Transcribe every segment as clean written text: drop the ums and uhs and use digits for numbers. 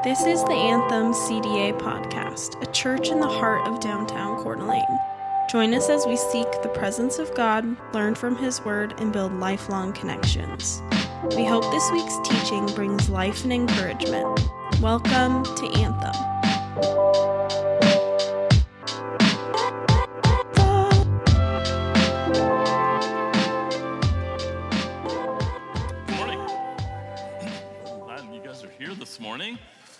This is the Anthem CDA podcast, a church in the heart of downtown Coeur d'Alene. Join us as we seek the presence of God, learn from His Word, and build lifelong connections. We hope this week's teaching brings life and encouragement. Welcome to Anthem. Good morning. I'm glad you guys are here this morning.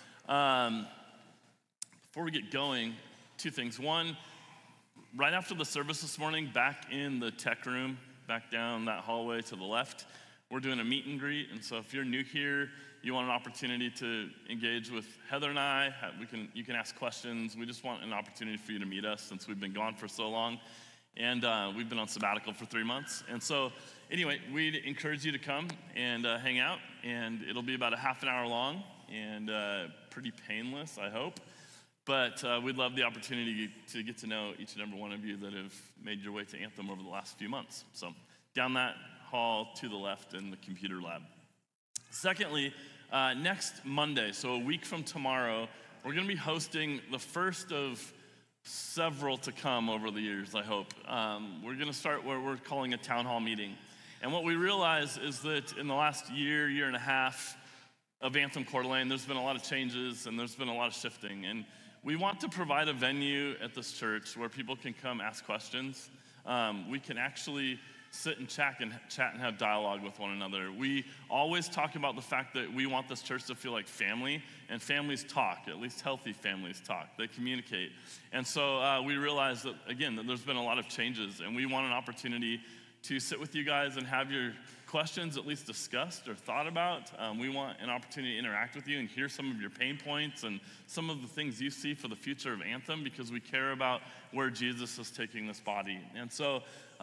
Before we get going, two things. One, right after the service this morning, back in the tech room, back down that hallway to the left, we're doing a meet and greet. And so if you're new here, you want an opportunity to engage with Heather and I, you can ask questions. We just want an opportunity for you to meet us since we've been gone for so long. And we've been on sabbatical for 3 months. And so anyway, we'd encourage you to come and hang out. And it'll be about a half an hour long and pretty painless, I hope. But we'd love the opportunity to get to know each and every one of you that have made your way to Anthem over the last few months. So down that hall to the left in the computer lab. Secondly, next Monday, so a week from tomorrow, we're going to be hosting the first of several to come over the years, I hope. We're going to start what we're calling a town hall meeting. And what we realize is that in the last year and a half of Anthem Coeur d'Alene, there's been a lot of changes and there's been a lot of shifting. And we want to provide a venue at this church where people can come ask questions. We can actually sit and chat and have dialogue with one another. We always talk about the fact that we want this church to feel like family, and families talk, at least healthy families talk. They communicate. And so we realize that, again, that there's been a lot of changes, and we want an opportunity to sit with you guys and have your questions at least discussed or thought about. We want an opportunity to interact with you and hear some of your pain points and some of the things you see for the future of Anthem, because we care about where Jesus is taking this body. And so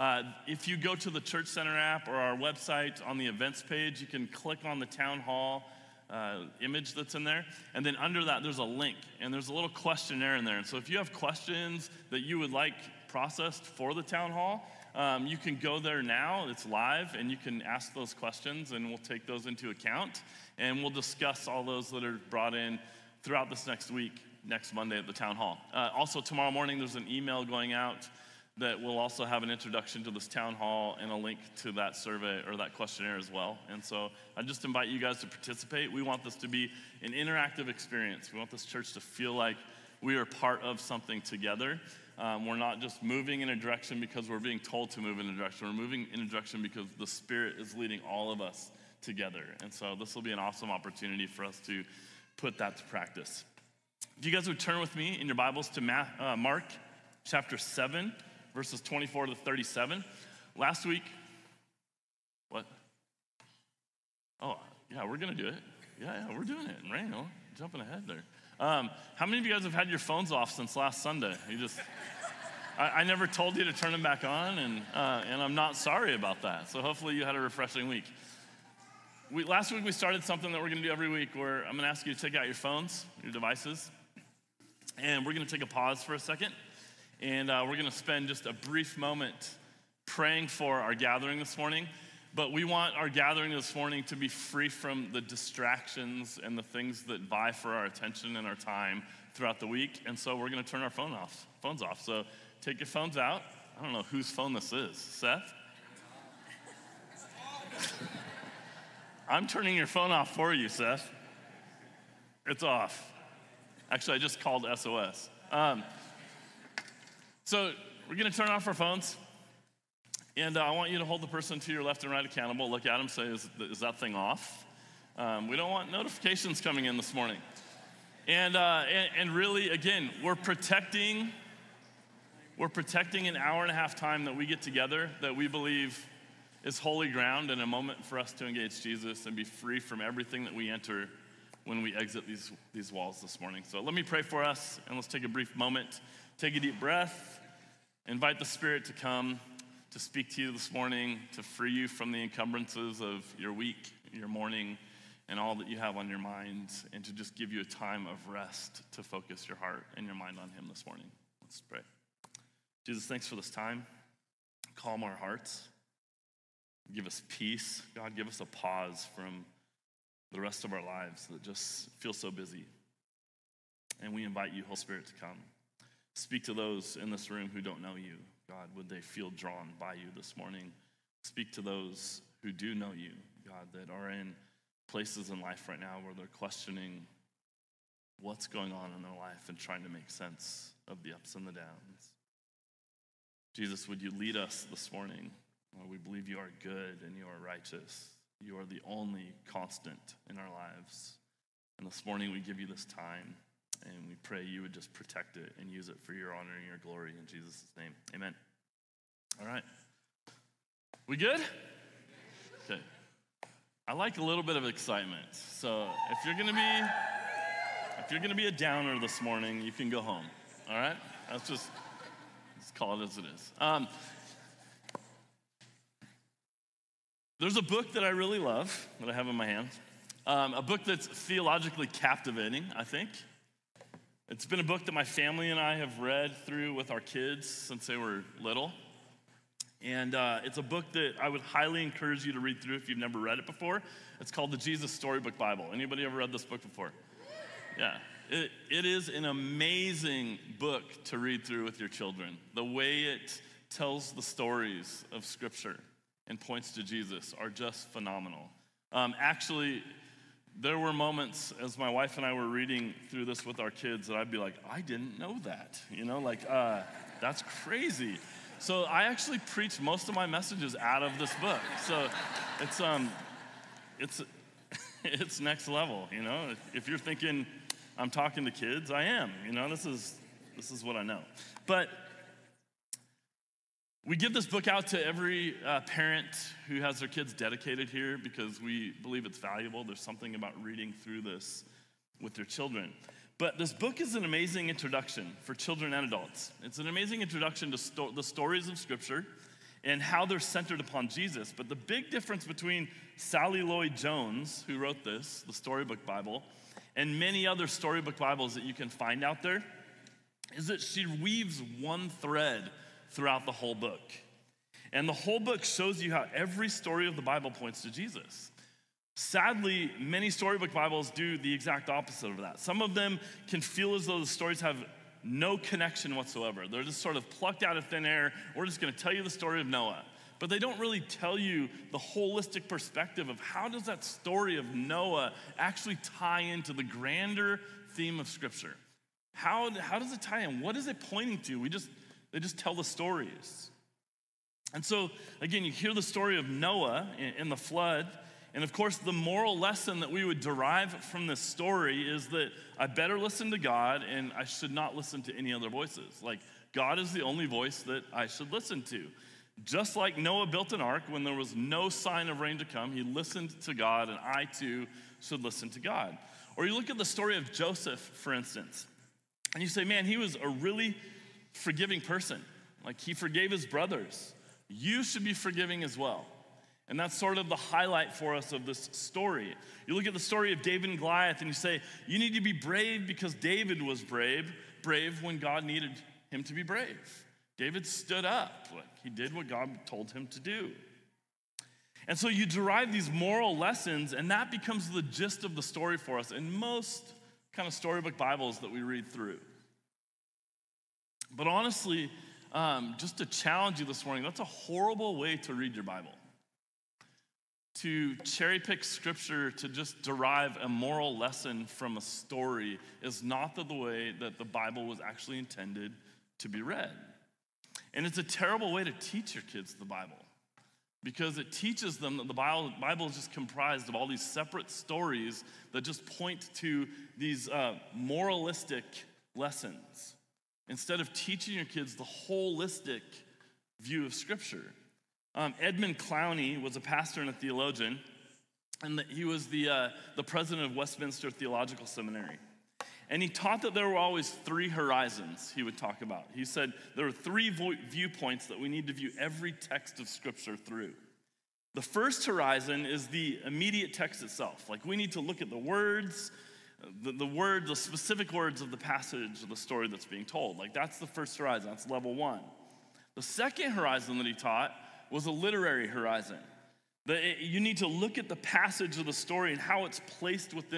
if you go to the Church Center app or our website on the events page, you can click on the town hall image that's in there. And then under that, there's a link, and there's a little questionnaire in there. And so if you have questions that you would like processed for the town hall, you can go there now, it's live, and you can ask those questions, and we'll take those into account, and we'll discuss all those that are brought in throughout this next week, next Monday at the town hall. Also, tomorrow morning, there's an email going out that will also have an introduction to this town hall and a link to that survey or that questionnaire as well. And so I just invite you guys to participate. We want this to be an interactive experience. We want this church to feel like we are part of something together. We're not just moving in a direction because we're being told to move in a direction. We're moving in a direction because the Spirit is leading all of us together. And so this will be an awesome opportunity for us to put that to practice. If you guys would turn with me in your Bibles to Mark chapter 7, verses 24 to 37. Last week, what? Oh, yeah, we're going to do it. Yeah, we're doing it. Randall, jumping ahead there. How many of you guys have had your phones off since last Sunday? I never told you to turn them back on, and I'm not sorry about that. So hopefully you had a refreshing week. Last week we started something that we're going to do every week, where I'm going to ask you to take out your phones, your devices, and we're going to take a pause for a second, and we're going to spend just a brief moment praying for our gathering this morning. But we want our gathering this morning to be free from the distractions and the things that vie for our attention and our time throughout the week. And so we're going to turn our phones off. So take your phones out. I don't know whose phone this is. Seth? I'm turning your phone off for you, Seth. It's off. Actually, I just called SOS. So we're going to turn off our phones. And I want you to hold the person to your left and right accountable. Look at them, say, is that thing off? We don't want notifications coming in this morning. And really, again, we're protecting an hour and a half time that we get together that we believe is holy ground and a moment for us to engage Jesus and be free from everything that we enter when we exit these walls this morning. So let me pray for us, and let's take a brief moment. Take a deep breath. Invite the Spirit to come to speak to you this morning, to free you from the encumbrances of your week, your morning, and all that you have on your mind, and to just give you a time of rest to focus your heart and your mind on Him this morning. Let's pray. Jesus, thanks for this time. Calm our hearts. Give us peace. God, give us a pause from the rest of our lives that just feel so busy. And we invite you, Holy Spirit, to come. Speak to those in this room who don't know you. God, would they feel drawn by you this morning? Speak to those who do know you, God, that are in places in life right now where they're questioning what's going on in their life and trying to make sense of the ups and the downs. Jesus, would you lead us this morning? Lord, we believe you are good and you are righteous. You are the only constant in our lives. And this morning we give you this time, and we pray you would just protect it and use it for your honor and your glory in Jesus' name. Amen. All right. We good? Okay. I like a little bit of excitement. So if you're gonna be a downer this morning, you can go home. All right? Let's call it as it is. There's a book that I really love that I have in my hand. A book that's theologically captivating, I think. It's been a book that my family and I have read through with our kids since they were little. And it's a book that I would highly encourage you to read through if you've never read it before. It's called the Jesus Storybook Bible. Anybody ever read this book before? Yeah. It is an amazing book to read through with your children. The way it tells the stories of Scripture and points to Jesus are just phenomenal. Actually, there were moments as my wife and I were reading through this with our kids that I'd be like, I didn't know that. That's crazy. So I actually preach most of my messages out of this book. So it's next level, If you're thinking I'm talking to kids, I am. This is what I know. But we give this book out to every parent who has their kids dedicated here because we believe it's valuable. There's something about reading through this with your children. But this book is an amazing introduction for children and adults. It's an amazing introduction to the stories of Scripture and how they're centered upon Jesus. But the big difference between Sally Lloyd Jones, who wrote this, the Storybook Bible, and many other storybook Bibles that you can find out there, is that she weaves one thread throughout the whole book. And the whole book shows you how every story of the Bible points to Jesus. Sadly, many storybook Bibles do the exact opposite of that. Some of them can feel as though the stories have no connection whatsoever. They're just sort of plucked out of thin air. We're just going to tell you the story of Noah. But they don't really tell you the holistic perspective of how does that story of Noah actually tie into the grander theme of Scripture. How does it tie in? What is it pointing to? They just tell the stories. And so, again, you hear the story of Noah in the flood. And of course, the moral lesson that we would derive from this story is that I better listen to God and I should not listen to any other voices. Like, God is the only voice that I should listen to. Just like Noah built an ark when there was no sign of rain to come, he listened to God, and I too should listen to God. Or you look at the story of Joseph, for instance, and you say, man, he was a really forgiving person. Like, he forgave his brothers. You should be forgiving as well. And that's sort of the highlight for us of this story. You look at the story of David and Goliath and you say, you need to be brave because David was brave when God needed him to be brave. David stood up. He did what God told him to do. And so you derive these moral lessons, and that becomes the gist of the story for us in most kind of storybook Bibles that we read through. But honestly, just to challenge you this morning, that's a horrible way to read your Bible. To cherry pick Scripture to just derive a moral lesson from a story is not the way that the Bible was actually intended to be read. And it's a terrible way to teach your kids the Bible because it teaches them that the Bible is just comprised of all these separate stories that just point to these moralistic lessons instead of teaching your kids the holistic view of Scripture. Edmund Clowney was a pastor and a theologian, and he was the president of Westminster Theological Seminary. And he taught that there were always three horizons he would talk about. He said there are three viewpoints that we need to view every text of Scripture through. The first horizon is the immediate text itself. Like, we need to look at the words, the specific words of the passage of the story that's being told. Like, that's the first horizon. That's level one. The second horizon that he taught was a literary horizon. You need to look at the passage of the story and how it's placed within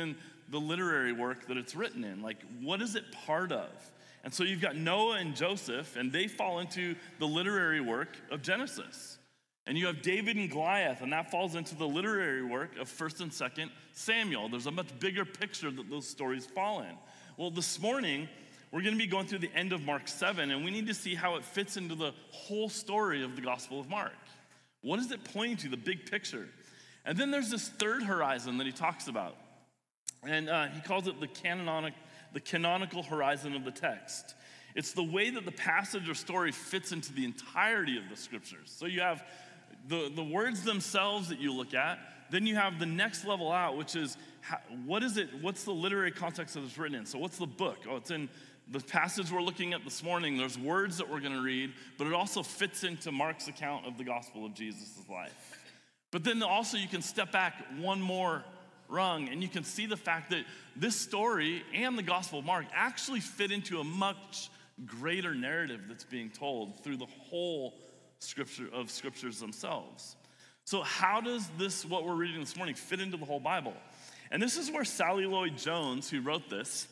the literary work that it's written in. Like, what is it part of? And so you've got Noah and Joseph, and they fall into the literary work of Genesis. And you have David and Goliath, and that falls into the literary work of 1st and 2nd Samuel. There's a much bigger picture that those stories fall in. Well, this morning, we're going to be going through the end of Mark 7, and we need to see how it fits into the whole story of the Gospel of Mark. What is it pointing to, the big picture? And then there's this third horizon that he talks about. And he calls it the canonical horizon of the text. It's the way that the passage or story fits into the entirety of the scriptures. So you have the words themselves that you look at. Then you have the next level out, which is, what's the literary context that it's written in? So what's the book? Oh, it's in the passage we're looking at this morning. There's words that we're going to read, but it also fits into Mark's account of the gospel of Jesus' life. But then also you can step back one more rung, and you can see the fact that this story and the Gospel of Mark actually fit into a much greater narrative that's being told through the whole scriptures themselves. So how does this, what we're reading this morning, fit into the whole Bible? And this is where Sally Lloyd Jones, who wrote this,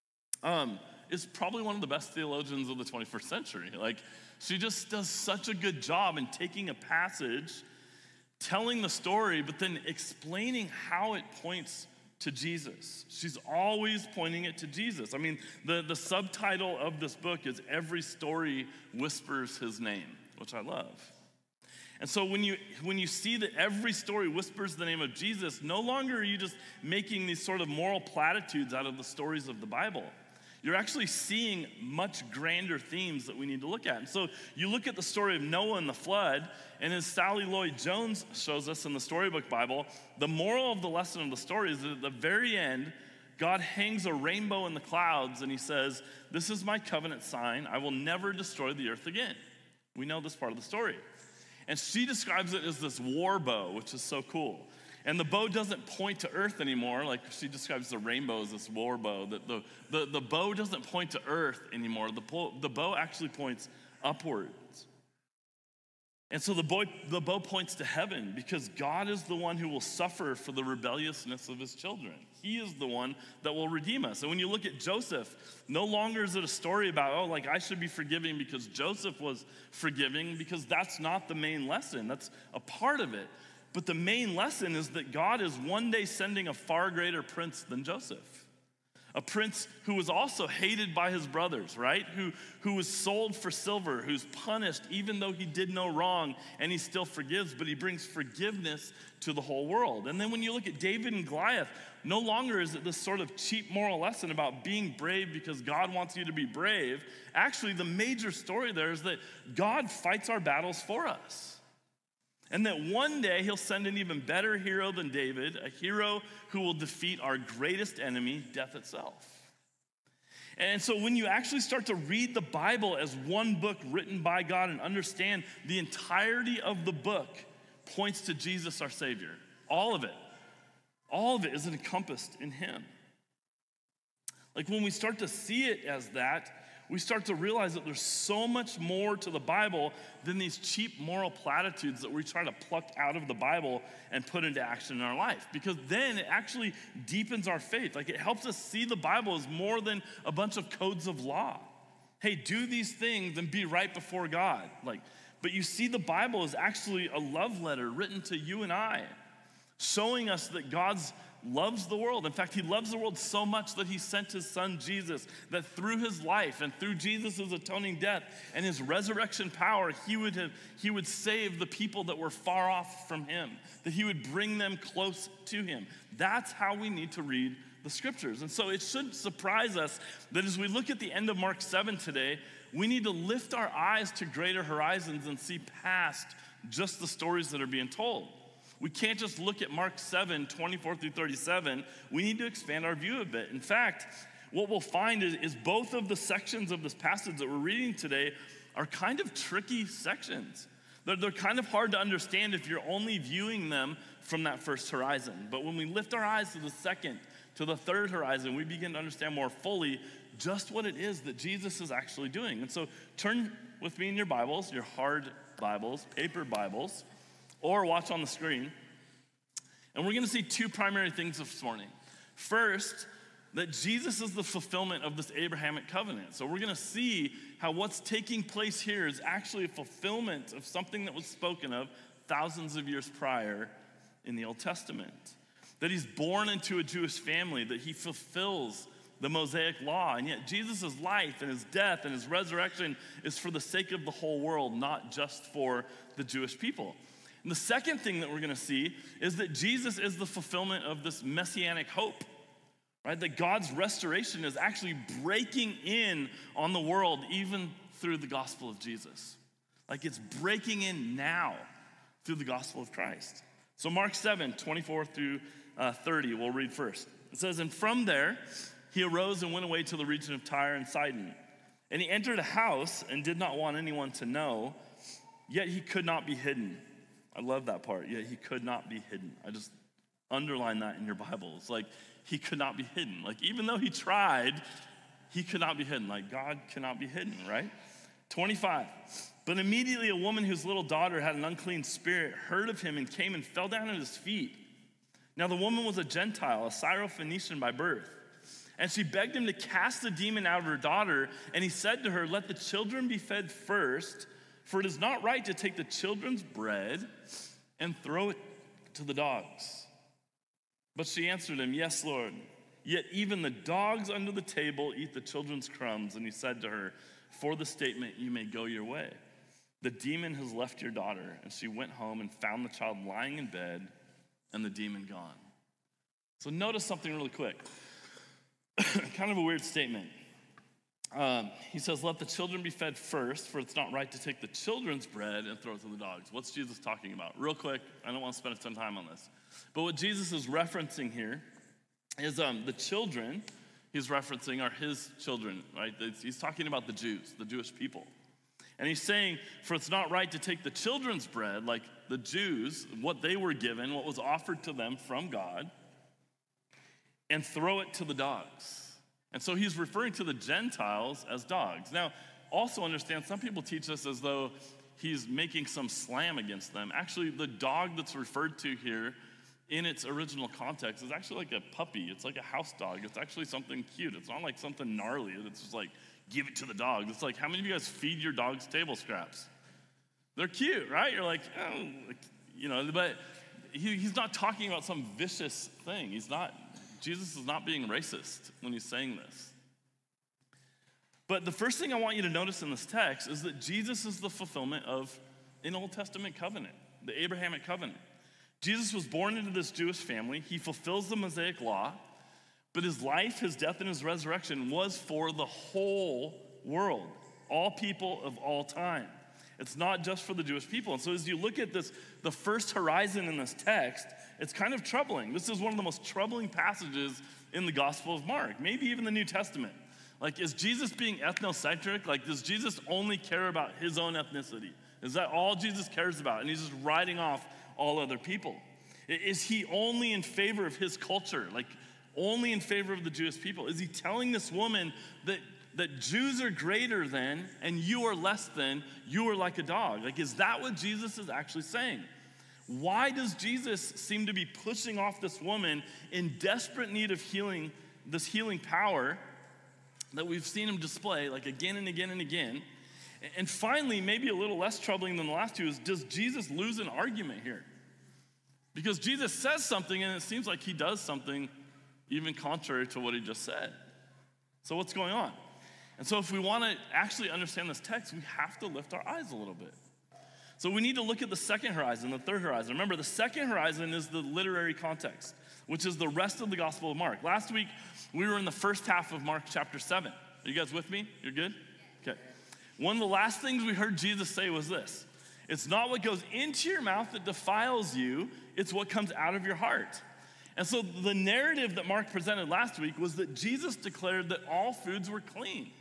is probably one of the best theologians of the 21st century. Like, she just does such a good job in taking a passage, telling the story, but then explaining how it points to Jesus. She's always pointing it to Jesus. I mean, the subtitle of this book is Every Story Whispers His Name, which I love. And so when you see that every story whispers the name of Jesus, no longer are you just making these sort of moral platitudes out of the stories of the Bible. You're actually seeing much grander themes that we need to look at. And so you look at the story of Noah and the flood, and as Sally Lloyd Jones shows us in the Storybook Bible, the moral of the lesson of the story is that at the very end, God hangs a rainbow in the clouds, and he says, "This is my covenant sign. I will never destroy the earth again." We know this part of the story. And she describes it as this war bow, which is so cool. And the bow doesn't point to earth anymore, like she describes the rainbow as this war bow, that the bow doesn't point to earth anymore. The bow actually points upwards. And so the bow points to heaven, because God is the one who will suffer for the rebelliousness of his children. He is the one that will redeem us. And when you look at Joseph, no longer is it a story about, I should be forgiving because Joseph was forgiving, because that's not the main lesson. That's a part of it. But the main lesson is that God is one day sending a far greater prince than Joseph. A prince who was also hated by his brothers, right? Who was sold for silver, who's punished even though he did no wrong, and he still forgives, but he brings forgiveness to the whole world. And then when you look at David and Goliath, no longer is it this sort of cheap moral lesson about being brave because God wants you to be brave. Actually, the major story there is that God fights our battles for us. And that one day he'll send an even better hero than David, a hero who will defeat our greatest enemy, death itself. And so when you actually start to read the Bible as one book written by God and understand the entirety of the book points to Jesus, our Savior. All of it is encompassed in him. Like when we start to see it as that, we start to realize that there's so much more to the Bible than these cheap moral platitudes that we try to pluck out of the Bible and put into action in our life. Because then it actually deepens our faith. Like it helps us see the Bible as more than a bunch of codes of law. Hey, do these things and be right before God. But you see the Bible as actually a love letter written to you and I, showing us that God's loves the world. In fact, he loves the world so much that he sent his son Jesus, that through his life and through Jesus' atoning death and his resurrection power, he would save the people that were far off from him, that he would bring them close to him. That's how we need to read the scriptures. And so it shouldn't surprise us that as we look at the end of Mark 7 today, we need to lift our eyes to greater horizons and see past just the stories that are being told. We can't just look at Mark 7, 24 through 37. We need to expand our view a bit. In fact, what we'll find is both of the sections of this passage that we're reading today are kind of tricky sections. They're kind of hard to understand if you're only viewing them from that first horizon. But when we lift our eyes to the second, to the third horizon, we begin to understand more fully just what it is that Jesus is actually doing. And so turn with me in your Bibles, your hard Bibles, paper Bibles, or watch on the screen. And we're going to see two primary things this morning. First, that Jesus is the fulfillment of this Abrahamic covenant. So we're going to see how what's taking place here is actually a fulfillment of something that was spoken of thousands of years prior in the Old Testament. That he's born into a Jewish family, that he fulfills the Mosaic law, and yet Jesus' life and his death and his resurrection is for the sake of the whole world, not just for the Jewish people. And the second thing that we're going to see is that Jesus is the fulfillment of this messianic hope, right? That God's restoration is actually breaking in on the world even through the gospel of Jesus. Like it's breaking in now through the gospel of Christ. So Mark 7, 24 through 30, we'll read first. It says, "And from there, he arose and went away to the region of Tyre and Sidon. And he entered a house and did not want anyone to know, yet he could not be hidden." I love that part, yet he could not be hidden. I just underline that in your Bible. It's like he could not be hidden. Like even though he tried, he could not be hidden. Like God cannot be hidden, right? 25, "But immediately a woman whose little daughter had an unclean spirit heard of him and came and fell down at his feet. Now the woman was a Gentile, a Syrophoenician by birth. And she begged him to cast the demon out of her daughter. And he said to her, 'Let the children be fed first, for it is not right to take the children's bread and throw it to the dogs.' But she answered him, 'Yes, Lord. Yet even the dogs under the table eat the children's crumbs.' And he said to her, 'For the statement, you may go your way. The demon has left your daughter.' And she went home and found the child lying in bed and the demon gone." So notice something really quick. Kind of a weird statement. He says, "Let the children be fed first, for it's not right to take the children's bread and throw it to the dogs." What's Jesus talking about? Real quick, I don't want to spend a ton of time on this. But what Jesus is referencing here is the children he's referencing are his children, right? He's talking about the Jews, the Jewish people. And he's saying, for it's not right to take the children's bread, like the Jews, what they were given, what was offered to them from God, and throw it to the dogs. And so he's referring to the Gentiles as dogs. Now, also understand, some people teach this as though he's making some slam against them. Actually, the dog that's referred to here in its original context is actually like a puppy. It's like a house dog. It's actually something cute. It's not like something gnarly. It's just like, give it to the dogs. It's like, how many of you guys feed your dogs table scraps? They're cute, right? You're like, oh, but he's not talking about some vicious thing. Jesus is not being racist when he's saying this. But the first thing I want you to notice in this text is that Jesus is the fulfillment of an Old Testament covenant, the Abrahamic covenant. Jesus was born into this Jewish family. He fulfills the Mosaic law, but his life, his death, and his resurrection was for the whole world, all people of all time. It's not just for the Jewish people. And so as you look at this, the first horizon in this text, it's kind of troubling. This is one of the most troubling passages in the Gospel of Mark, maybe even the New Testament. Like, is Jesus being ethnocentric? Like, does Jesus only care about his own ethnicity? Is that all Jesus cares about? And he's just writing off all other people? Is he only in favor of his culture? Like, only in favor of the Jewish people? Is he telling this woman that Jews are greater than and you are less than, you are like a dog? Like, is that what Jesus is actually saying? Why does Jesus seem to be pushing off this woman in desperate need of healing, this healing power that we've seen him display like again and again and again? And finally, maybe a little less troubling than the last two, is does Jesus lose an argument here? Because Jesus says something and it seems like he does something even contrary to what he just said. So what's going on? And so if we want to actually understand this text, we have to lift our eyes a little bit. So we need to look at the second horizon, the third horizon. Remember, the second horizon is the literary context, which is the rest of the Gospel of Mark. Last week, we were in the first half of Mark chapter 7. Are you guys with me? You're good? Okay. One of the last things we heard Jesus say was this: it's not what goes into your mouth that defiles you, it's what comes out of your heart. And so the narrative that Mark presented last week was that Jesus declared that all foods were clean.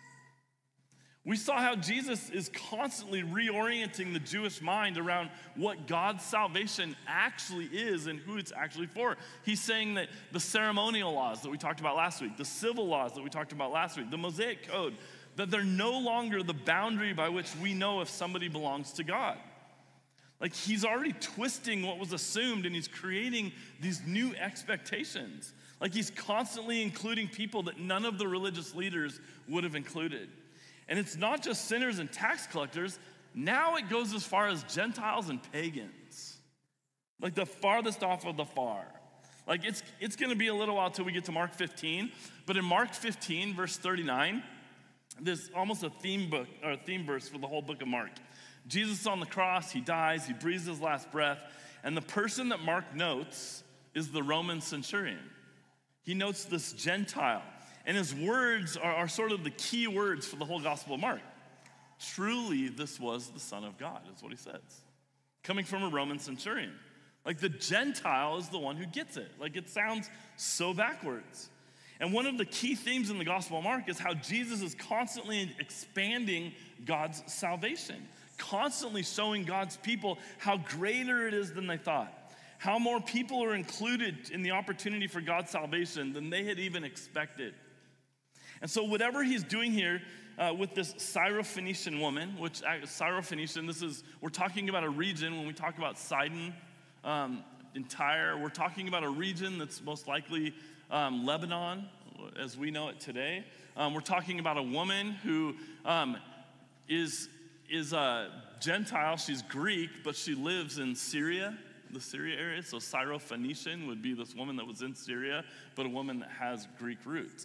We saw how Jesus is constantly reorienting the Jewish mind around what God's salvation actually is and who it's actually for. He's saying that the ceremonial laws that we talked about last week, the civil laws that we talked about last week, the Mosaic Code, that they're no longer the boundary by which we know if somebody belongs to God. Like, he's already twisting what was assumed and he's creating these new expectations. Like he's constantly including people that none of the religious leaders would have included. And it's not just sinners and tax collectors. Now it goes as far as Gentiles and pagans. Like the farthest off of the far. Like it's going to be a little while till we get to Mark 15. But in Mark 15, verse 39, there's almost a theme verse for the whole book of Mark. Jesus is on the cross, he dies, he breathes his last breath. And the person that Mark notes is the Roman centurion. He notes this Gentile. And his words are sort of the key words for the whole Gospel of Mark. Truly, this was the Son of God, is what he says. Coming from a Roman centurion. Like the Gentile is the one who gets it. Like it sounds so backwards. And one of the key themes in the Gospel of Mark is how Jesus is constantly expanding God's salvation. Constantly showing God's people how greater it is than they thought. How more people are included in the opportunity for God's salvation than they had even expected. And so whatever he's doing here with this Syrophoenician woman, which Syrophoenician, we're talking about a region when we talk about Sidon and Tyre, we're talking about a region that's most likely Lebanon as we know it today. We're talking about a woman who is a Gentile, she's Greek, but she lives in Syria, the Syria area. So Syrophoenician would be this woman that was in Syria, but a woman that has Greek roots.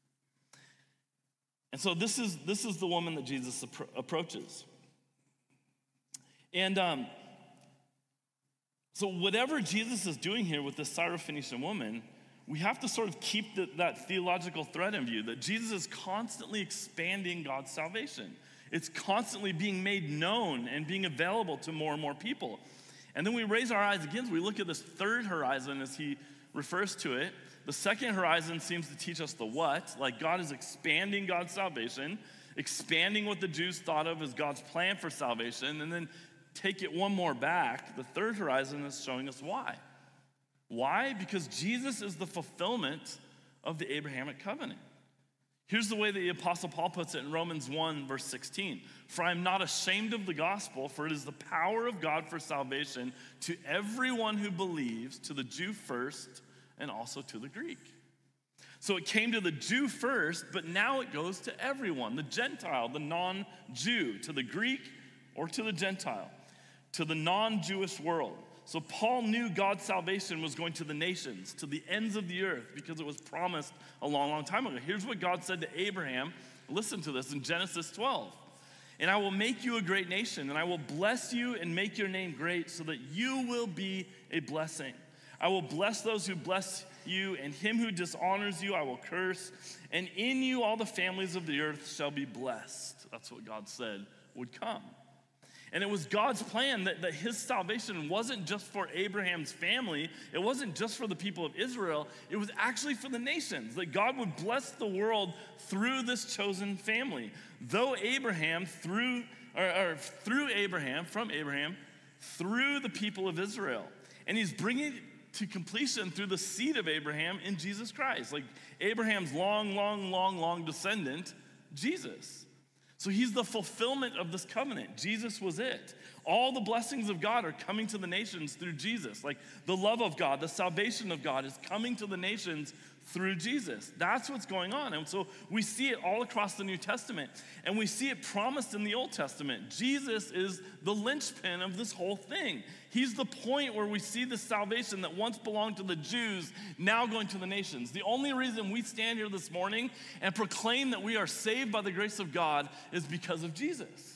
And so this is the woman that Jesus approaches. And so whatever Jesus is doing here with this Syrophoenician woman, we have to sort of keep that theological thread in view, that Jesus is constantly expanding God's salvation. It's constantly being made known and being available to more and more people. And then we raise our eyes again, we look at this third horizon as he refers to it. The second horizon seems to teach us the what, like God is expanding God's salvation, expanding what the Jews thought of as God's plan for salvation, and then take it one more back. The third horizon is showing us why. Why? Because Jesus is the fulfillment of the Abrahamic covenant. Here's the way that the Apostle Paul puts it in Romans 1, verse 16. For I am not ashamed of the gospel, for it is the power of God for salvation to everyone who believes, to the Jew first, and also to the Greek. So it came to the Jew first, but now it goes to everyone, the Gentile, the non-Jew, to the Greek or to the Gentile, to the non-Jewish world. So Paul knew God's salvation was going to the nations, to the ends of the earth, because it was promised a long, long time ago. Here's what God said to Abraham. Listen to this in Genesis 12. And I will make you a great nation, and I will bless you and make your name great so that you will be a blessing. I will bless those who bless you, and him who dishonors you I will curse. And in you all the families of the earth shall be blessed. That's what God said would come. And it was God's plan that his salvation wasn't just for Abraham's family. It wasn't just for the people of Israel. It was actually for the nations, that God would bless the world through this chosen family. Though Abraham, through Abraham, through the people of Israel. And he's bringing it to completion through the seed of Abraham in Jesus Christ. Like Abraham's long descendant, Jesus. So he's the fulfillment of this covenant. Jesus was it. All the blessings of God are coming to the nations through Jesus. Like the love of God, the salvation of God is coming to the nations through Jesus. That's what's going on. And so we see it all across the New Testament. And we see it promised in the Old Testament. Jesus is the linchpin of this whole thing. He's the point where we see the salvation that once belonged to the Jews, now going to the nations. The only reason we stand here this morning and proclaim that we are saved by the grace of God is because of Jesus.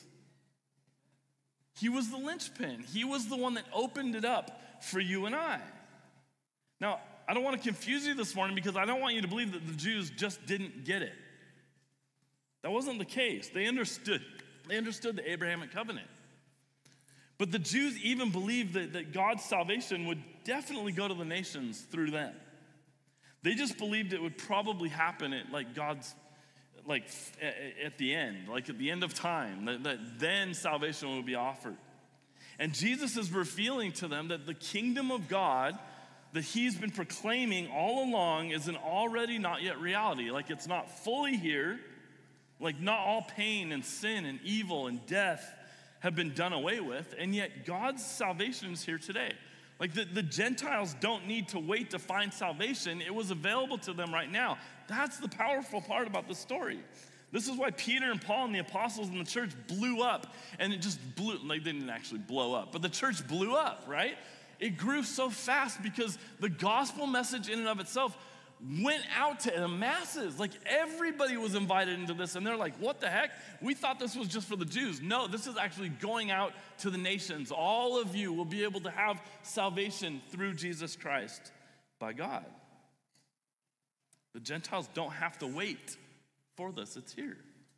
He was the linchpin. He was the one that opened it up for you and I. Now, I don't want to confuse you this morning because I don't want you to believe that the Jews just didn't get it. That wasn't the case. They understood the Abrahamic covenant. But the Jews even believed that God's salvation would definitely go to the nations through them. They just believed it would probably happen at at the end, like at the end of time, that then salvation would be offered. And Jesus is revealing to them that the kingdom of God that he's been proclaiming all along is an already not yet reality. Like it's not fully here, like not all pain and sin and evil and death have been done away with, and yet God's salvation is here today. Like the Gentiles don't need to wait to find salvation. It was available to them right now. That's the powerful part about the story. This is why Peter and Paul and the apostles in the church blew up. And it just blew, like they didn't actually blow up, but the church blew up, right? It grew so fast because the gospel message in and of itself went out to the masses. Like everybody was invited into this, and they're like, what the heck? We thought this was just for the Jews. No, this is actually going out to the nations. All of you will be able to have salvation through Jesus Christ by God. The Gentiles don't have to wait for this. It's here.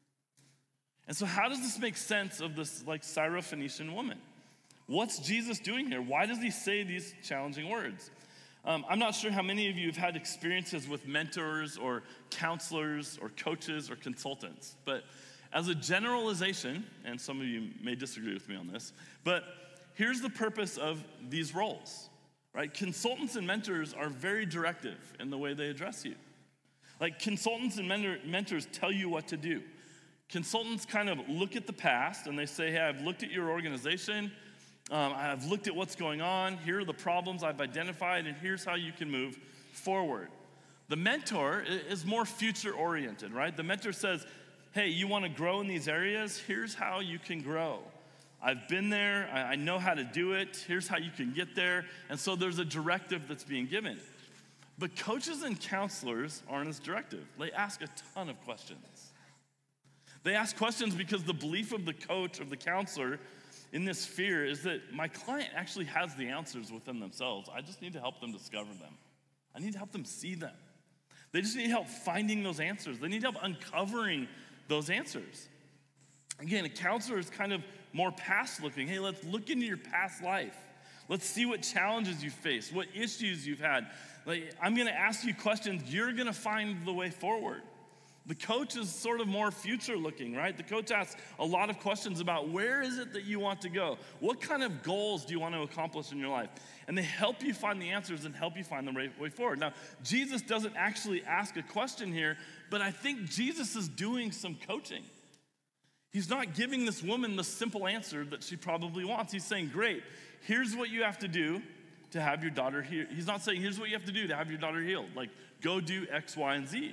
And so how does this make sense of this like Syrophoenician woman? What's Jesus doing here? Why does he say these challenging words? I'm not sure how many of you have had experiences with mentors or counselors or coaches or consultants, but as a generalization, and some of you may disagree with me on this, but here's the purpose of these roles, right? Consultants and mentors are very directive in the way they address you. Like consultants and mentors tell you what to do. Consultants kind of look at the past and they say, hey, I've looked at your organization, I've looked at what's going on, here are the problems I've identified, and here's how you can move forward. The mentor is more future-oriented, right? The mentor says, hey, you want to grow in these areas? Here's how you can grow. I've been there, I know how to do it, here's how you can get there, and so there's a directive that's being given. But coaches and counselors aren't as directive. They ask a ton of questions. They ask questions because the belief of the coach or the counselor in this fear is that my client actually has the answers within themselves. I just need to help them discover them. I need to help them see them. They just need help finding those answers. They need help uncovering those answers. Again, a counselor is kind of more past looking. Hey, let's look into your past life. Let's see what challenges you face, what issues you've had. Like, I'm gonna ask you questions. You're gonna find the way forward. The coach is sort of more future looking, right? The coach asks a lot of questions about where is it that you want to go? What kind of goals do you want to accomplish in your life? And they help you find the answers and help you find the right way forward. Now, Jesus doesn't actually ask a question here, but I think Jesus is doing some coaching. He's not giving this woman the simple answer that she probably wants. He's saying, great, here's what you have to do to have your daughter healed. He's not saying, here's what you have to do to have your daughter healed. Like, go do X, Y, and Z.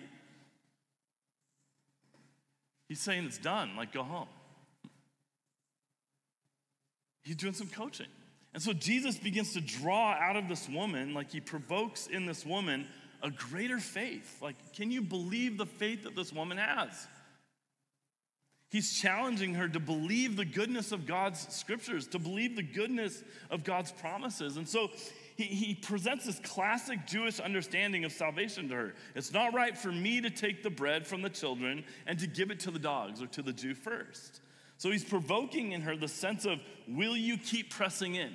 He's saying it's done, like go home. He's doing some coaching. And so Jesus begins to draw out of this woman, like he provokes in this woman a greater faith. Like, can you believe the faith that this woman has? He's challenging her to believe the goodness of God's scriptures, to believe the goodness of God's promises. And so he presents this classic Jewish understanding of salvation to her. It's not right for me to take the bread from the children and to give it to the dogs or to the Jew first. So he's provoking in her the sense of, will you keep pressing in?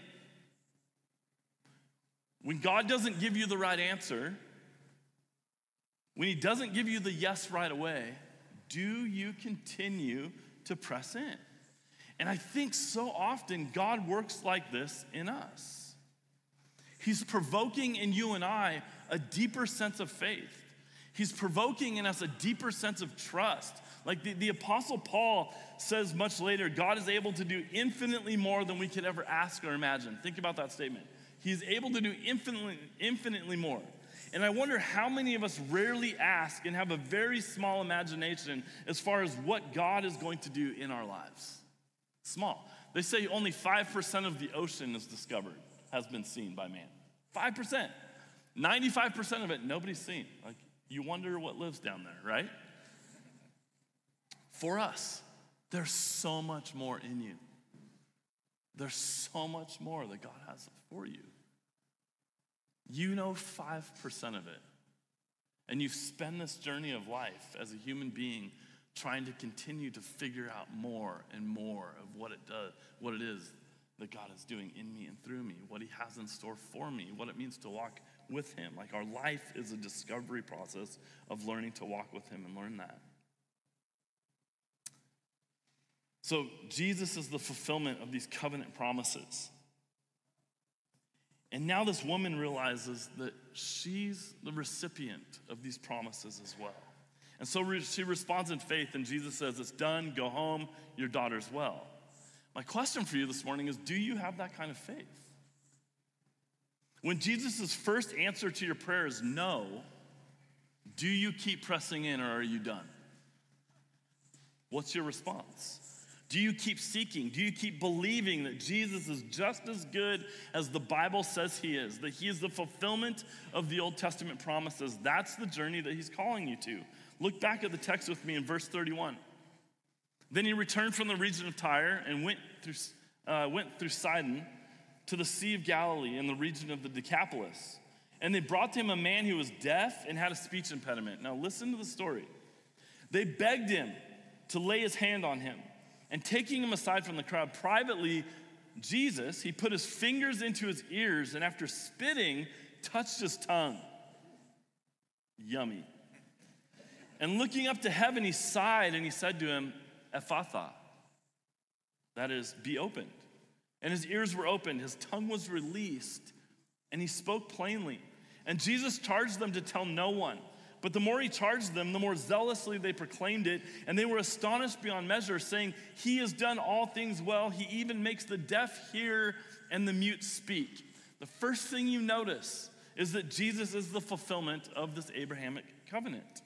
When God doesn't give you the right answer, when he doesn't give you the yes right away, do you continue to press in? And I think so often God works like this in us. He's provoking in you and I a deeper sense of faith. He's provoking in us a deeper sense of trust. Like the Apostle Paul says much later, God is able to do infinitely more than we could ever ask or imagine. Think about that statement. He's able to do infinitely more. And I wonder how many of us rarely ask and have a very small imagination as far as what God is going to do in our lives. Small. They say only 5% of the ocean is discovered, has been seen by man. 5%. 95% of it, nobody's seen. Like, you wonder what lives down there, right? For us, there's so much more in you. There's so much more that God has for you. You know 5% of it. And you've spent this journey of life as a human being trying to continue to figure out more and more of what it is that God is doing in me and through me, what he has in store for me, what it means to walk with him. Like, our life is a discovery process of learning to walk with him and learn that. So Jesus is the fulfillment of these covenant promises. And now this woman realizes that she's the recipient of these promises as well. And so she responds in faith, and Jesus says, it's done, go home, your daughter's well. My question for you this morning is, do you have that kind of faith? When Jesus' first answer to your prayer is no, do you keep pressing in or are you done? What's your response? Do you keep seeking? Do you keep believing that Jesus is just as good as the Bible says he is, that he is the fulfillment of the Old Testament promises? That's the journey that he's calling you to. Look back at the text with me in verse 31. Then he returned from the region of Tyre and went through Sidon to the Sea of Galilee in the region of the Decapolis. And they brought to him a man who was deaf and had a speech impediment. Now listen to the story. They begged him to lay his hand on him. And taking him aside from the crowd privately, Jesus, he put his fingers into his ears and after spitting, touched his tongue. Yummy. And looking up to heaven, he sighed and he said to him, Ephphatha. That is, be opened. And his ears were opened, his tongue was released, and he spoke plainly. And Jesus charged them to tell no one. But the more he charged them, the more zealously they proclaimed it, and they were astonished beyond measure, saying, he has done all things well. He even makes the deaf hear and the mute speak. The first thing you notice is that Jesus is the fulfillment of this Abrahamic covenant.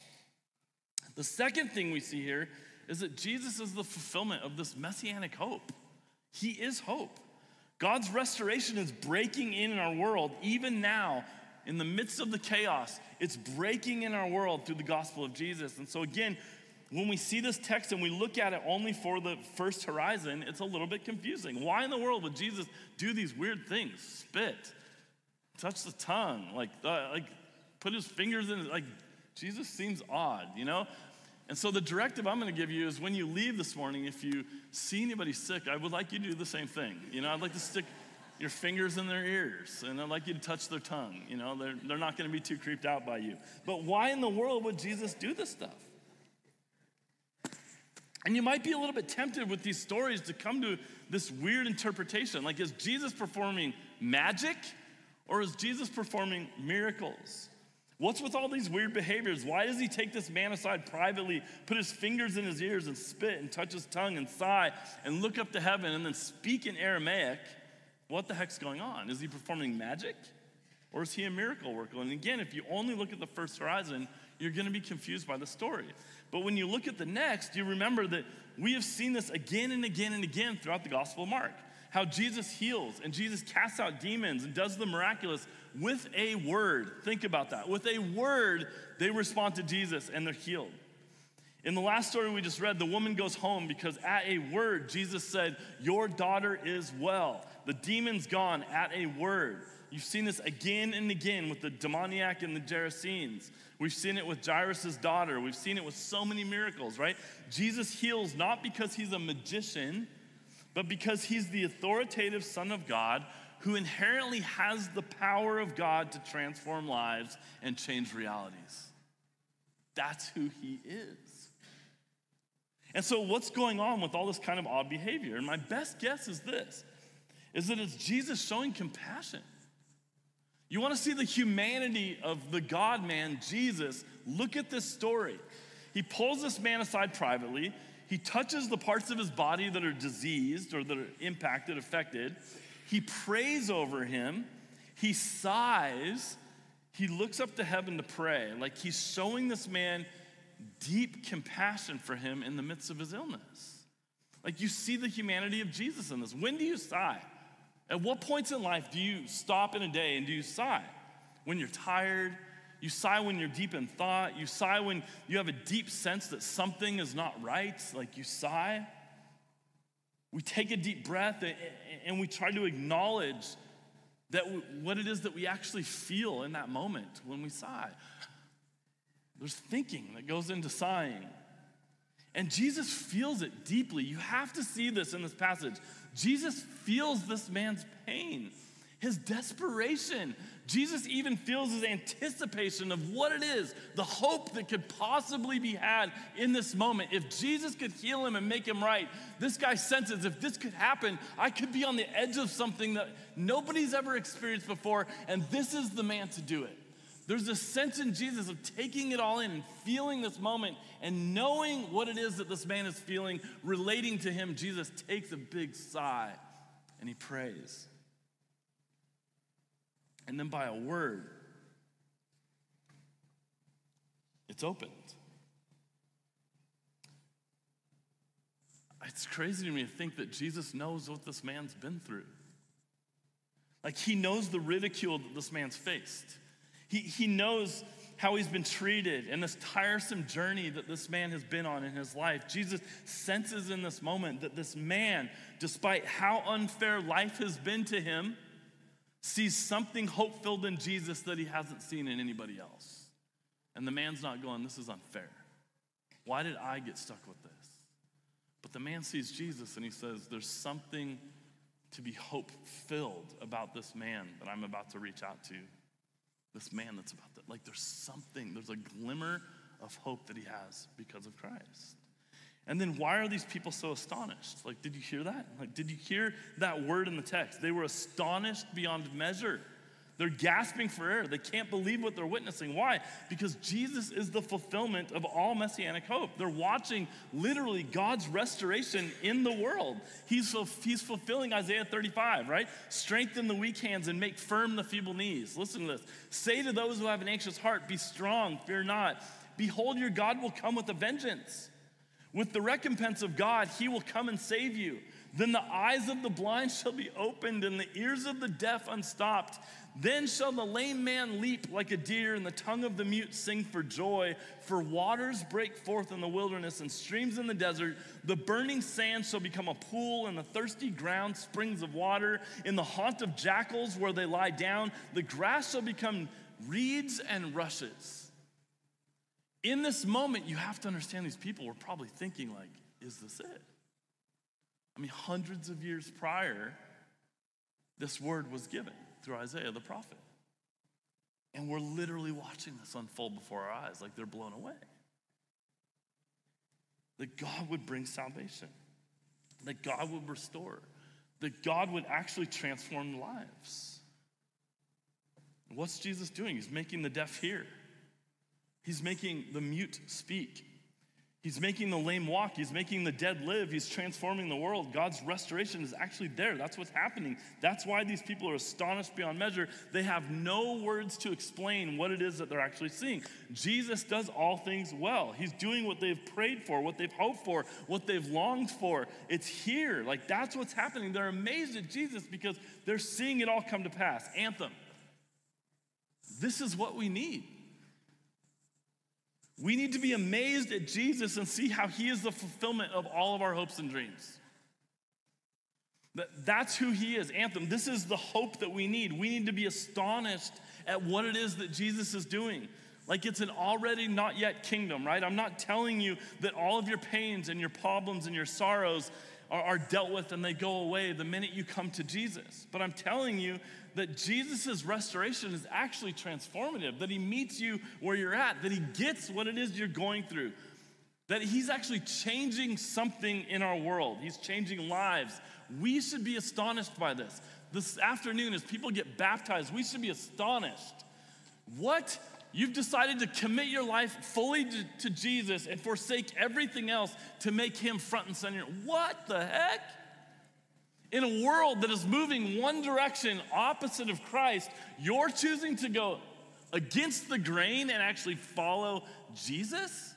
The second thing we see here is that Jesus is the fulfillment of this messianic hope. He is hope. God's restoration is breaking in our world, even now, in the midst of the chaos. It's breaking in our world through the gospel of Jesus. And so again, when we see this text and we look at it only for the first horizon, it's a little bit confusing. Why in the world would Jesus do these weird things? Spit, touch the tongue, like put his fingers in it. Like, Jesus seems odd, you know? And so the directive I'm going to give you is when you leave this morning, if you see anybody sick, I would like you to do the same thing. You know, I'd like to stick your fingers in their ears, and I'd like you to touch their tongue. You know, they're not going to be too creeped out by you. But why in the world would Jesus do this stuff? And you might be a little bit tempted with these stories to come to this weird interpretation. Like, is Jesus performing magic, or is Jesus performing miracles? What's with all these weird behaviors? Why does he take this man aside privately, put his fingers in his ears and spit and touch his tongue and sigh and look up to heaven and then speak in Aramaic? What the heck's going on? Is he performing magic? Or is he a miracle worker? And again, if you only look at the first horizon, you're going to be confused by the story. But when you look at the next, you remember that we have seen this again and again and again throughout the Gospel of Mark. How Jesus heals and Jesus casts out demons and does the miraculous with a word. Think about that. With a word, they respond to Jesus and they're healed. In the last story we just read, the woman goes home because at a word, Jesus said, your daughter is well. The demon's gone at a word. You've seen this again and again with the demoniac and the Gerasenes. We've seen it with Jairus' daughter. We've seen it with so many miracles, right? Jesus heals not because he's a magician, but because he's the authoritative Son of God who inherently has the power of God to transform lives and change realities. That's who he is. And so what's going on with all this kind of odd behavior? And my best guess is this, is that it's Jesus showing compassion. You want to see the humanity of the God-man, Jesus? Look at this story. He pulls this man aside privately. He touches the parts of his body that are diseased or that are impacted, affected. He prays over him. He sighs. He looks up to heaven to pray. Like he's showing this man deep compassion for him in the midst of his illness. Like you see the humanity of Jesus in this. When do you sigh? At what points in life do you stop in a day and do you sigh? When you're tired? You sigh when you're deep in thought. You sigh when you have a deep sense that something is not right. Like you sigh. We take a deep breath and we try to acknowledge that what it is that we actually feel in that moment when we sigh. There's thinking that goes into sighing. And Jesus feels it deeply. You have to see this in this passage. Jesus feels this man's pain, his desperation. Jesus even feels his anticipation of what it is, the hope that could possibly be had in this moment. If Jesus could heal him and make him right, this guy senses if this could happen, I could be on the edge of something that nobody's ever experienced before, and this is the man to do it. There's a sense in Jesus of taking it all in and feeling this moment and knowing what it is that this man is feeling, relating to him. Jesus takes a big sigh and he prays. And then by a word, it's opened. It's crazy to me to think that Jesus knows what this man's been through. Like, he knows the ridicule that this man's faced. He knows how he's been treated and this tiresome journey that this man has been on in his life. Jesus senses in this moment that this man, despite how unfair life has been to him, sees something hope-filled in Jesus that he hasn't seen in anybody else. And the man's not going, this is unfair. Why did I get stuck with this? But the man sees Jesus and he says, there's something to be hope-filled about this man that I'm about to reach out to. This man that's about that. Like, there's a glimmer of hope that he has because of Christ. And then why are these people so astonished? Like, did you hear that? Like, did you hear that word in the text? They were astonished beyond measure. They're gasping for air. They can't believe what they're witnessing. Why? Because Jesus is the fulfillment of all messianic hope. They're watching literally God's restoration in the world. He's fulfilling Isaiah 35, right? Strengthen the weak hands and make firm the feeble knees. Listen to this. Say to those who have an anxious heart, be strong, fear not. Behold, your God will come with a vengeance. With the recompense of God, he will come and save you. Then the eyes of the blind shall be opened and the ears of the deaf unstopped. Then shall the lame man leap like a deer and the tongue of the mute sing for joy. For waters break forth in the wilderness and streams in the desert. The burning sand shall become a pool and the thirsty ground springs of water. In the haunt of jackals where they lie down, the grass shall become reeds and rushes. In this moment, you have to understand these people were probably thinking like, is this it? I mean, hundreds of years prior, this word was given through Isaiah the prophet. And we're literally watching this unfold before our eyes, like they're blown away. That God would bring salvation, that God would restore, that God would actually transform lives. What's Jesus doing? He's making the deaf hear. He's making the mute speak. He's making the lame walk. He's making the dead live. He's transforming the world. God's restoration is actually there. That's what's happening. That's why these people are astonished beyond measure. They have no words to explain what it is that they're actually seeing. Jesus does all things well. He's doing what they've prayed for, what they've hoped for, what they've longed for. It's here. Like, that's what's happening. They're amazed at Jesus because they're seeing it all come to pass. Anthem. This is what we need. We need to be amazed at Jesus and see how he is the fulfillment of all of our hopes and dreams. That's who he is. Anthem. This is the hope that we need. We need to be astonished at what it is that Jesus is doing. Like, it's an already not yet kingdom, right? I'm not telling you that all of your pains and your problems and your sorrows are dealt with and they go away the minute you come to Jesus. But I'm telling you that Jesus' restoration is actually transformative, that he meets you where you're at, that he gets what it is you're going through, that he's actually changing something in our world. He's changing lives. We should be astonished by this. This afternoon, as people get baptized, we should be astonished. What? You've decided to commit your life fully to Jesus and forsake everything else to make him front and center. What the heck? In a world that is moving one direction opposite of Christ, you're choosing to go against the grain and actually follow Jesus?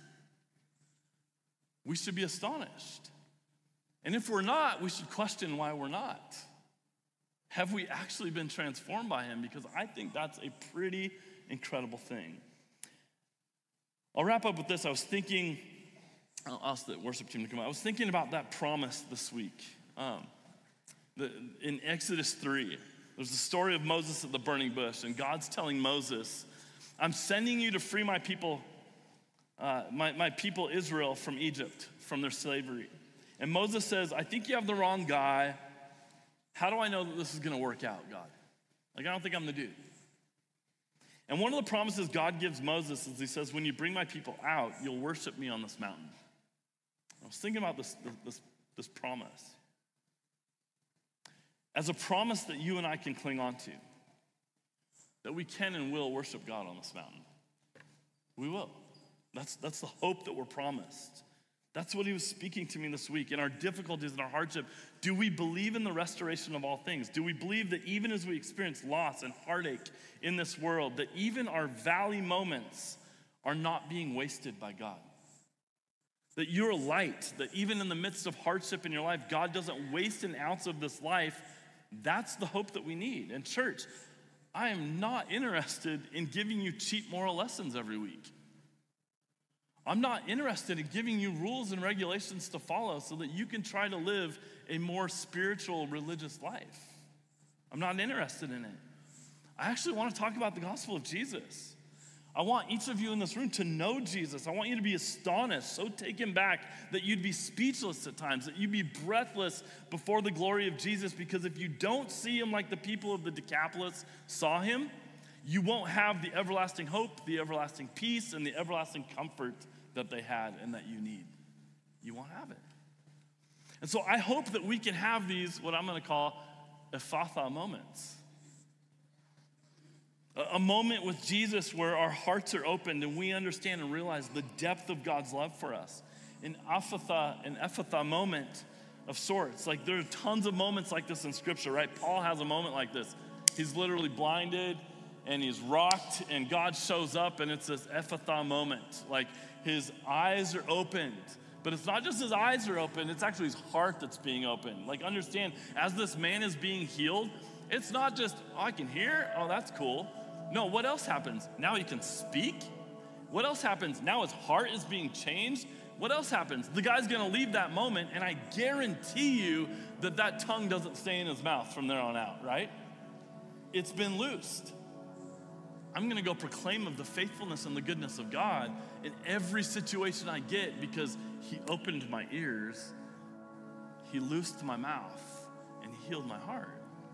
We should be astonished. And if we're not, we should question why we're not. Have we actually been transformed by him? Because I think that's a pretty incredible thing. I'll wrap up with this. I was thinking, I'll ask the worship team to come out. I was thinking about that promise this week. In Exodus 3, there's the story of Moses at the burning bush, and God's telling Moses, I'm sending you to free my people, my people Israel from Egypt, from their slavery. And Moses says, I think you have the wrong guy. How do I know that this is going to work out, God? Like, I don't think I'm the dude. And one of the promises God gives Moses is he says, when you bring my people out, you'll worship me on this mountain. I was thinking about this promise as a promise that you and I can cling on to, that we can and will worship God on this mountain. We will. That's the hope that we're promised. That's what he was speaking to me this week. In our difficulties and our hardship, do we believe in the restoration of all things? Do we believe that even as we experience loss and heartache in this world, that even our valley moments are not being wasted by God? That you're light, that even in the midst of hardship in your life, God doesn't waste an ounce of this life. That's the hope that we need. And church, I am not interested in giving you cheap moral lessons every week. I'm not interested in giving you rules and regulations to follow so that you can try to live a more spiritual, religious life. I'm not interested in it. I actually want to talk about the gospel of Jesus. I want each of you in this room to know Jesus. I want you to be astonished, so taken back that you'd be speechless at times, that you'd be breathless before the glory of Jesus, because if you don't see him like the people of the Decapolis saw him, you won't have the everlasting hope, the everlasting peace, and the everlasting comfort that they had and that you need. You won't have it. And so I hope that we can have these, what I'm going to call Ephatha moments. A moment with Jesus where our hearts are opened and we understand and realize the depth of God's love for us. An Ephatha moment of sorts. Like there are tons of moments like this in Scripture, right? Paul has a moment like this. He's literally blinded and he's rocked and God shows up and it's this Ephatha moment. Like his eyes are opened. But it's not just his eyes are open, it's actually his heart that's being opened. Like understand, as this man is being healed, it's not just, oh, I can hear, oh, that's cool. No, what else happens? Now he can speak. What else happens? Now his heart is being changed. What else happens? The guy's gonna leave that moment, and I guarantee you that that tongue doesn't stay in his mouth from there on out, right? It's been loosed. I'm gonna go proclaim of the faithfulness and the goodness of God in every situation I get because he opened my ears, he loosed my mouth, and he healed my heart.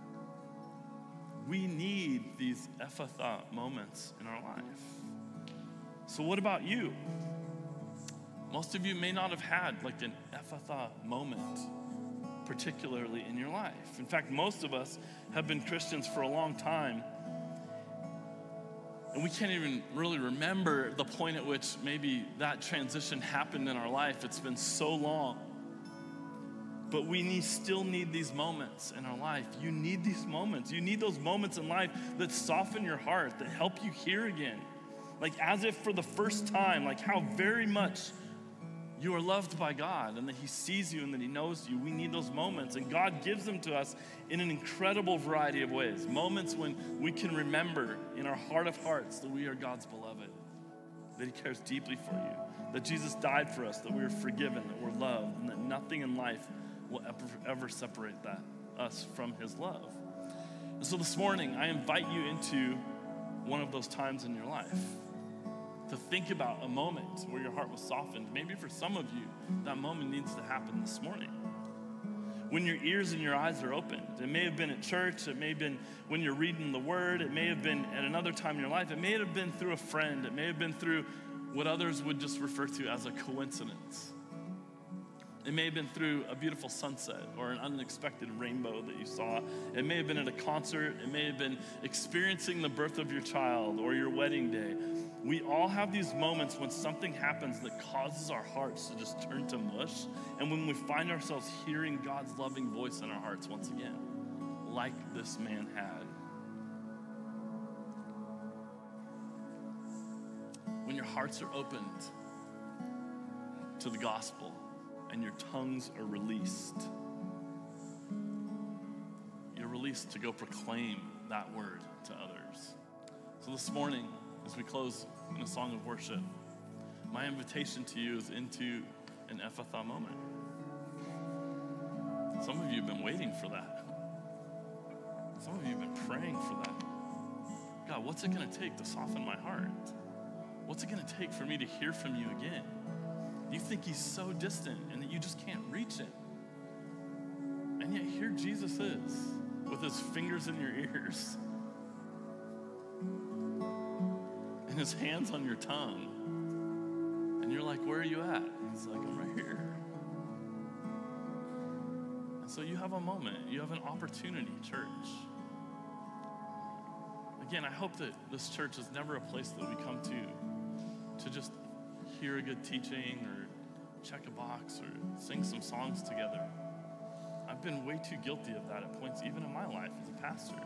We need these Ephatha moments in our life. So what about you? Most of you may not have had like an Ephatha moment, particularly in your life. In fact, most of us have been Christians for a long time, and we can't even really remember the point at which maybe that transition happened in our life. It's been so long. But we still need these moments in our life. You need these moments. You need those moments in life that soften your heart, that help you hear again. Like as if for the first time, like how very much you are loved by God and that he sees you and that he knows you. We need those moments, and God gives them to us in an incredible variety of ways. Moments when we can remember in our heart of hearts that we are God's beloved, that he cares deeply for you, that Jesus died for us, that we are forgiven, that we're loved, and that nothing in life will ever separate us from his love. And so this morning, I invite you into one of those times in your life to think about a moment where your heart was softened. Maybe for some of you, that moment needs to happen this morning. When your ears and your eyes are opened. It may have been at church, it may have been when you're reading the word, it may have been at another time in your life, it may have been through a friend, it may have been through what others would just refer to as a coincidence. It may have been through a beautiful sunset or an unexpected rainbow that you saw. It may have been at a concert. It may have been experiencing the birth of your child or your wedding day. We all have these moments when something happens that causes our hearts to just turn to mush, and when we find ourselves hearing God's loving voice in our hearts once again, like this man had. When your hearts are opened to the gospel, and your tongues are released. You're released to go proclaim that word to others. So this morning, as we close in a song of worship, my invitation to you is into an Ephatha moment. Some of you have been waiting for that. Some of you have been praying for that. God, what's it going to take to soften my heart? What's it going to take for me to hear from you again? You think he's so distant and that you just can't reach him. And yet here Jesus is with his fingers in your ears and his hands on your tongue. And you're like, where are you at? He's like, I'm right here. And so you have a moment. You have an opportunity, church. Again, I hope that this church is never a place that we come to just hear a good teaching or check a box or sing some songs together. I've been way too guilty of that at points, even in my life as a pastor.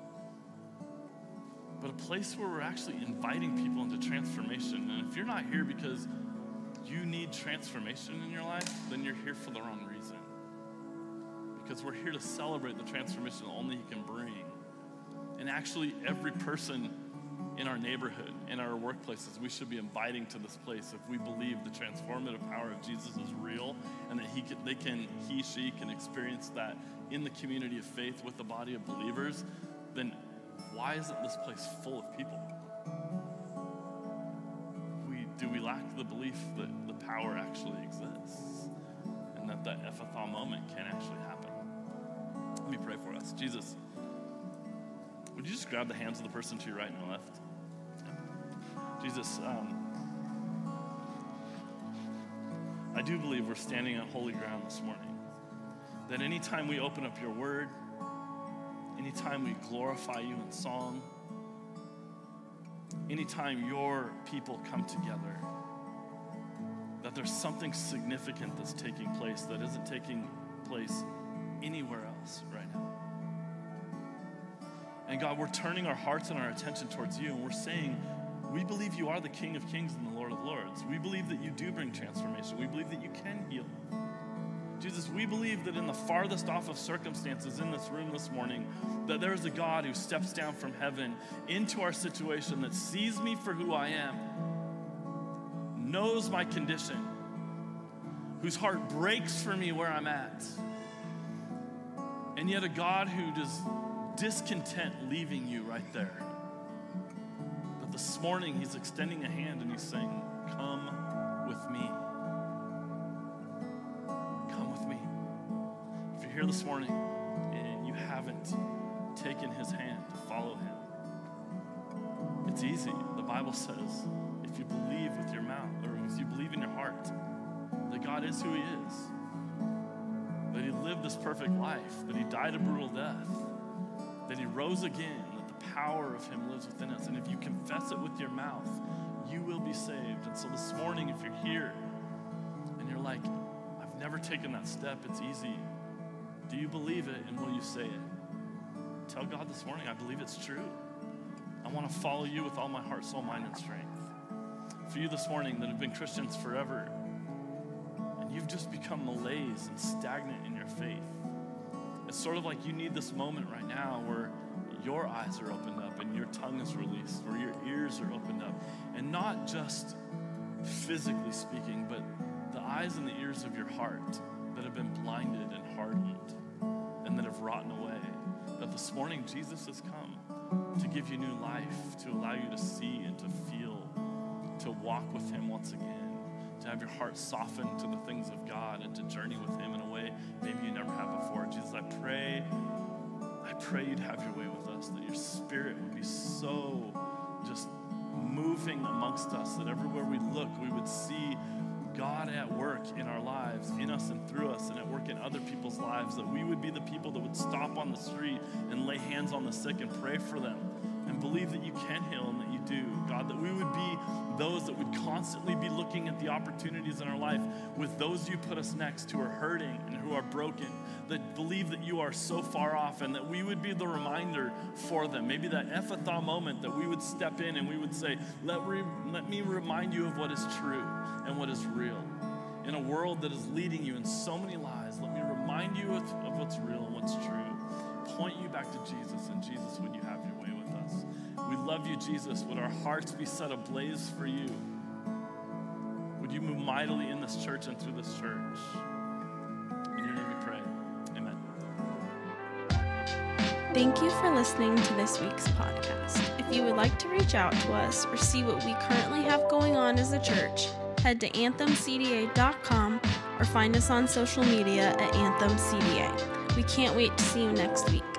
But a place where we're actually inviting people into transformation. And if you're not here because you need transformation in your life, then you're here for the wrong reason. Because we're here to celebrate the transformation only He can bring. And actually, every person in our neighborhood, in our workplaces, we should be inviting to this place if we believe the transformative power of Jesus is real and that she can experience that in the community of faith with the body of believers. Then why isn't this place full of people? Do we lack the belief that the power actually exists and that Ephphatha moment can actually happen? Let me pray for us. Jesus, would you just grab the hands of the person to your right and left? Jesus, I do believe we're standing on holy ground this morning. That anytime we open up your word, anytime we glorify you in song, anytime your people come together, that there's something significant that's taking place that isn't taking place anywhere else right now. And God, we're turning our hearts and our attention towards you, and we're saying, we believe you are the King of Kings and the Lord of Lords. We believe that you do bring transformation. We believe that you can heal. Jesus, we believe that in the farthest off of circumstances in this room this morning, that there is a God who steps down from heaven into our situation, that sees me for who I am, knows my condition, whose heart breaks for me where I'm at, and yet a God who is discontent leaving you right there. That this morning He's extending a hand and He's saying, come with me. Here this morning and you haven't taken His hand to follow Him, it's easy. The Bible says if you believe with your mouth, or if you believe in your heart that God is who He is, that He lived this perfect life, that He died a brutal death, that He rose again, that the power of Him lives within us, and if you confess it with your mouth, you will be saved. And so this morning, if you're here and you're like, I've never taken that step, it's easy. Do you believe it, and will you say it? Tell God this morning, I believe it's true. I want to follow you with all my heart, soul, mind, and strength. For you this morning that have been Christians forever, and you've just become malaise and stagnant in your faith, it's sort of like you need this moment right now where your eyes are opened up and your tongue is released, or your ears are opened up, and not just physically speaking, but the eyes and the ears of your heart that have been blinded and hardened and that have rotten away. That this morning Jesus has come to give you new life, to allow you to see and to feel, to walk with Him once again, to have your heart softened to the things of God and to journey with Him in a way maybe you never have before. Jesus, I pray you'd have your way with us, that your Spirit would be so just moving amongst us, that everywhere we look, we would see God at work in our lives, in us and through us, and at work in other people's lives, that we would be the people that would stop on the street and lay hands on the sick and pray for them and believe that you can heal and that you do. God, that we would be those that would constantly be looking at the opportunities in our life with those you put us next who are hurting and who are broken, that believe that you are so far off, and that we would be the reminder for them. Maybe that Ephphatha moment that we would step in and we would say, let me remind you of what is true and what is real. In a world that is leading you in so many lies, let me remind you of what's real and what's true. Point you back to Jesus, and Jesus, would you have your way with us? We love you, Jesus. Would our hearts be set ablaze for you? Would you move mightily in this church and through this church? In your name we pray. Amen. Thank you for listening to this week's podcast. If you would like to reach out to us or see what we currently have going on as a church, head to anthemcda.com or find us on social media at AnthemCDA. We can't wait to see you next week.